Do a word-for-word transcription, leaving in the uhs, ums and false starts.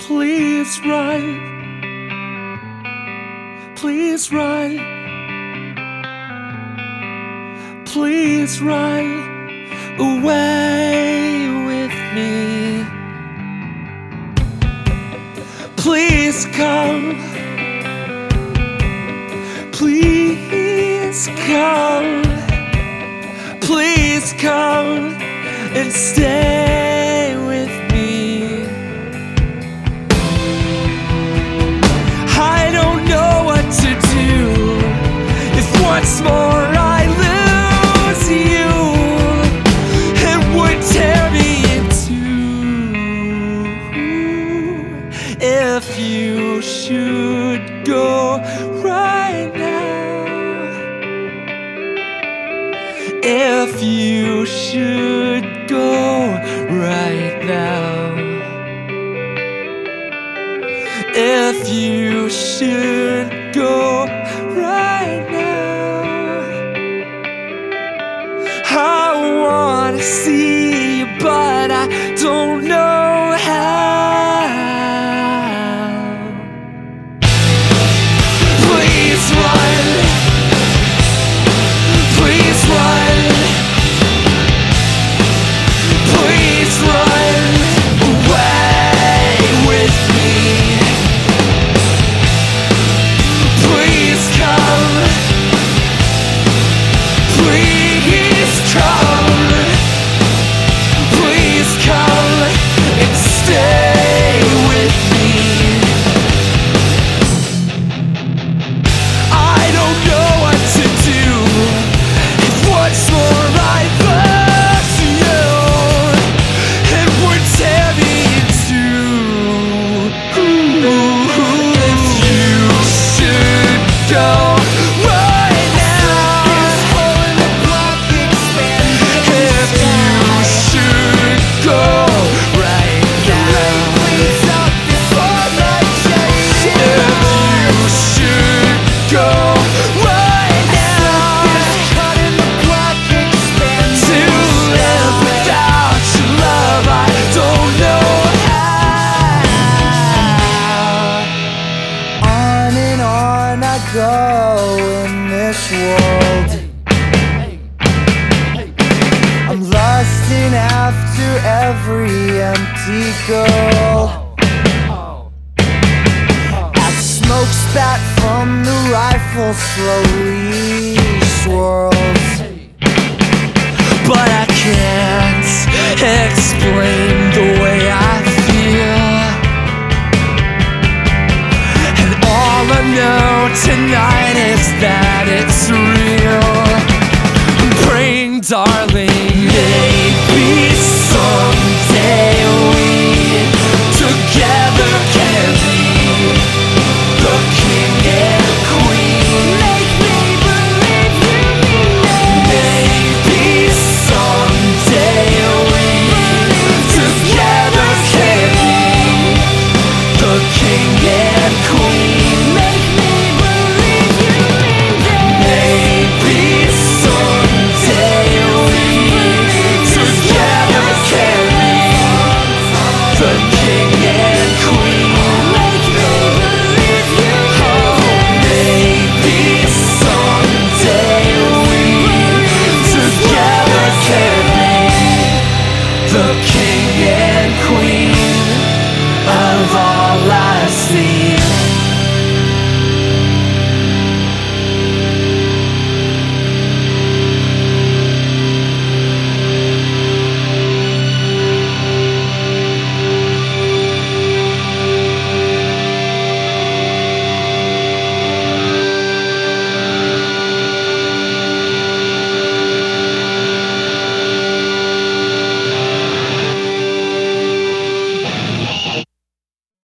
Please run, please run, please run away with me. Please come, please come, please come and stay with me. I don't know what to do if once more I lose you. It would tear me in two if you should go right now. If you should go right now. If you should go right now. I wanna see you, but I don't know how. Please run, please run, please run away with me. Please come, please come, please come and stay with me. I don't know what to do if once more I lose you. It would tear me in two. If you should go right now. If you should go right now. If you should go right now. To live without your love, I don't know how. On and on I go in this world. I'm lusting after every empty girl. As smoke spat from the rifle slowly swirls. But I can't explain the way I feel. And all I know tonight is that it's real. I'm praying, darling, maybe someday we together can be the king and queen. Make me believe you mean it. Maybe someday we together can be the king and queen. Make me believe you mean it. Maybe someday we together can be the